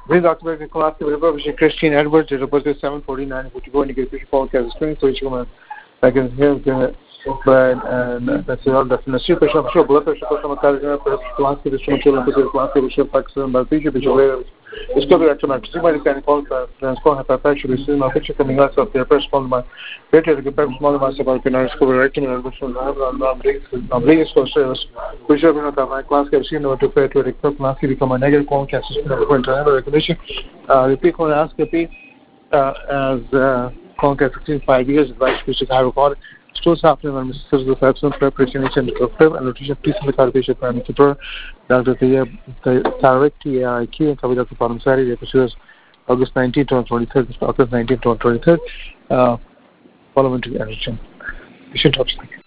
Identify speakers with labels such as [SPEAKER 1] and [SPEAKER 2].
[SPEAKER 1] This document class the Christine Edwards, it reported 749, which go into the podcast screen, so you can like here, but that's all the national patient, sure, blood pressure, class of the children, class of the Pakistan, but Bishop is aware of discovery actually, somebody can call transform hypertension, we see no picture coming out of their first one, my better to get back small amounts about the discovery rectum and non-bleeding for service. We should not have my class have seen what to pay to the class become a negative colon cancer point to have a recognition. Repeat colonoscopy as colon cancer 5 years, advice which is high recorded. Still happening on Mr. the absent preparation and nutrition, please in the cardiac parameter. Dr. Tarek TAIQ and Kavita Kaparam Sari, the August 19th to 23rd, August 19th to 23rd, following to the energy. You should talk.